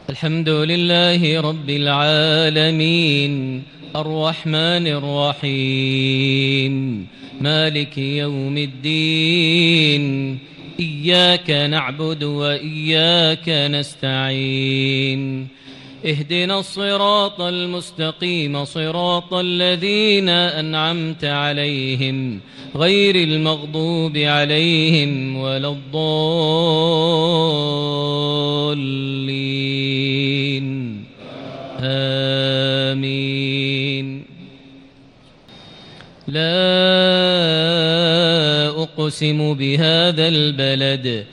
الحمد لله رب العالمين الرحمن الرحيم مالك يوم الدين إياك نعبد وإياك نستعين اهدنا الصراط المستقيم صراط الذين أنعمت عليهم غير المغضوب عليهم ولا الضالين آمين. لا أقسم بهذا البلد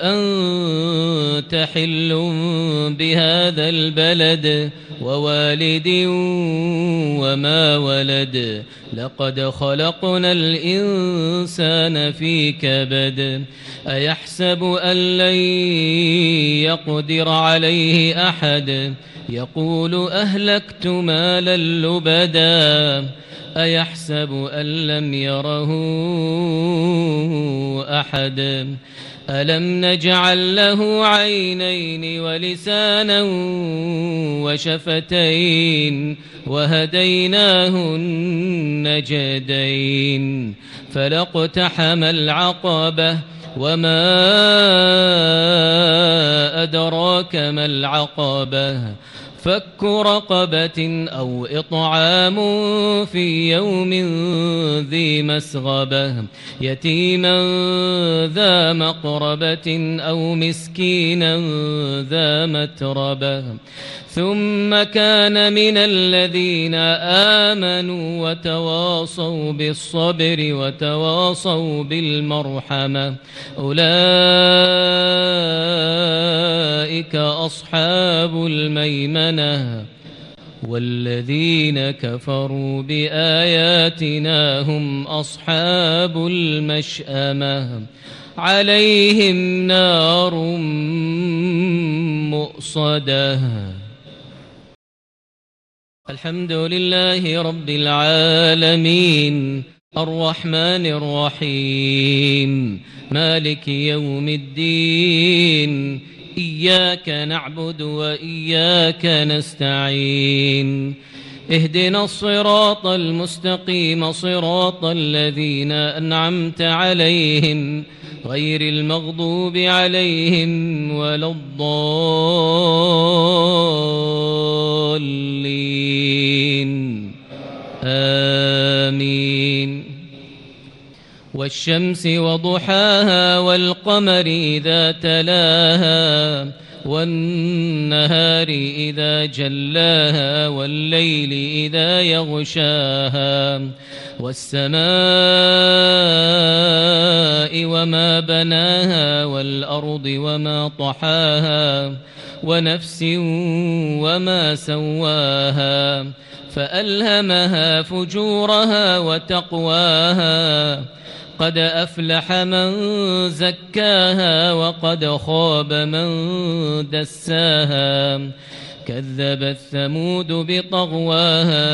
وأنت حل بهذا البلد ووالد وما ولد لقد خلقنا الإنسان في كبد أيحسب أن لن يقدر عليه أحد يقول أهلكت مالا لبدا أيحسب أن لم يره أحد ألم نجعل له عينين ولسانا وشفتين وهديناه النجدين فلاقتحم العقبة وما أدراك ما العقبة فك رقبة أو إطعام في يوم ذي مسغبة يتيما ذا مقربة أو مسكينا ذا متربة ثم كان من الذين آمنوا وتواصوا بالصبر وتواصوا بالمرحمة أولئك أصحاب الميمنة والذين كفروا بآياتنا هم أصحاب المشأمة عليهم نار مؤصدة. الحمد لله رب العالمين الرحمن الرحيم مالك يوم الدين إياك نعبد وإياك نستعين اهدنا الصراط المستقيم صراط الذين أنعمت عليهم غير المغضوب عليهم ولا الضالين آمين. والشمس وضحاها والقمر إذا تلاها والنهار إذا جلاها والليل إذا يغشاها والسماء وما بناها والأرض وما طحاها ونفس وما سواها فألهمها فجورها وتقواها قد أفلح من زكاها وقد خاب من دساها كذبت ثمود بطغواها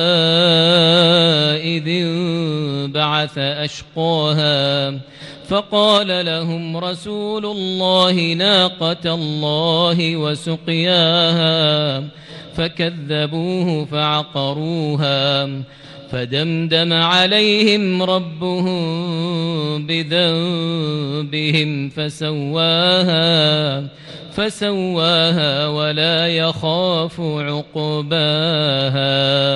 إذ انبعث أشقاها فقال لهم رسول الله ناقة الله وسقياها فكذبوه فعقروها فدمدم عليهم ربهم بذنبهم فسواها ولا يخاف عقباها.